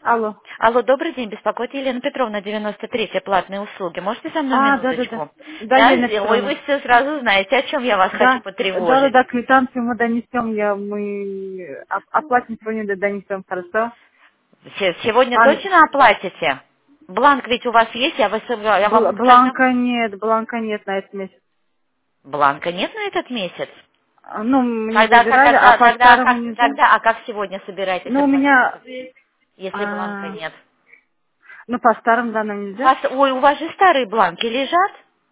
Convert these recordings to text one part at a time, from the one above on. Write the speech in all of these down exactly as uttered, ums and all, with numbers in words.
Алло. Алло, добрый день, беспокоит Елена Петровна, девяносто третья, платные услуги. Можете со мной А, да, да, да. минуточку? Да, Да, Елена Зе- ой, Петровна. вы все сразу знаете, о чем я вас хочу Да, да, да, потревожить. да, квитанцию мы донесем, я, мы оп- оплатим сегодня, да, донесем, хорошо? Се- Сегодня А, точно оплатите? Бланк ведь у вас есть, я, вас, я вам Бл- официально... Бланка нет, Бланка нет на этот месяц. Бланка нет на этот месяц? А, Ну, мне Тогда, как, забирали, а тогда, по тогда, старому как, нельзя. тогда, а как сегодня собираетесь Ну, у оплатить, меня, если, если бланка а, нет? ну, по старому данным У нельзя. вас, ой, у вас же старые бланки лежат?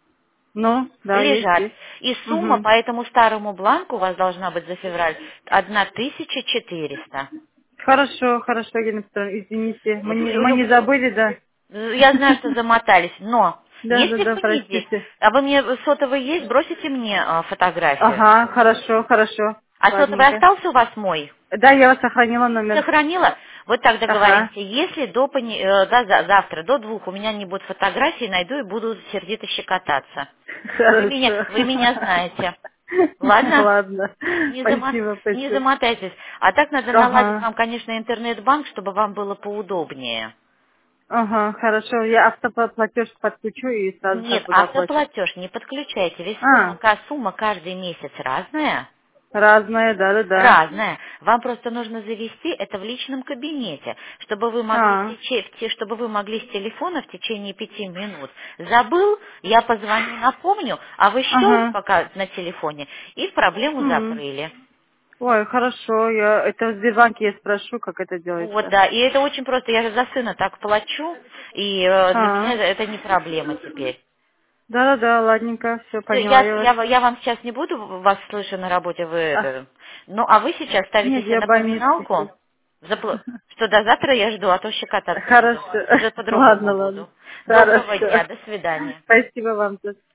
Ну, да, есть, Лежат. есть. И сумма Угу. по этому старому бланку у вас должна быть за февраль одна тысяча четыреста. Хорошо, хорошо, Елена Петровна, извините, мы не, Лю- мы не Люблю. забыли, да? Я знаю, что замотались, но Да, да, если в да, понедельник, простите. а вы мне сотовый есть, бросите мне а, фотографию. Ага, хорошо, хорошо. А сотовый Ладненько. остался у вас мой? Да, я вас сохранила номер. Сохранила? Вот так Ага. договоримся. Если до, пони- э, до за- завтра, до двух у меня не будет фотографий, найду и буду сердито щекотаться. Вы меня, Хорошо. вы меня знаете. Ладно? Ладно. Не, зама- Спасибо не большое. замотайтесь. А так надо наладить Ага. вам, конечно, интернет-банк, чтобы вам было поудобнее. Ага, хорошо. Я автоплатеж подключу и сразу Нет, так буду оплачивать. автоплатеж не подключайте, ведь сумма, А, ка- сумма каждый месяц разная. разное, да-да-да. Разная. Вам просто нужно завести это в личном кабинете, чтобы вы могли, в А, тече- в те- чтобы вы могли с телефона в течение пяти минут. Забыл, я позвоню, напомню, а вы щелк ага. пока на телефоне и проблему М. закрыли. Ой, хорошо. Я это в Сбербанке я спрошу, как это Вот, делается. да, и это очень просто, я же за сына так плачу, и э, для меня А, это не проблема теперь. да-да-да, ладненько, все Всё, поняла Я, я вас. я, я вам сейчас не буду вас слышу на работе, вы А, это. Ну, а вы сейчас ставите нет, себе я в больнице напоминалку, сейчас. запла- что до завтра я жду, а то щекотаться буду. Хорошо. Уже Ладно, по-другому ладно. буду. Доброго Хорошо. дня, до свидания. Спасибо вам тоже.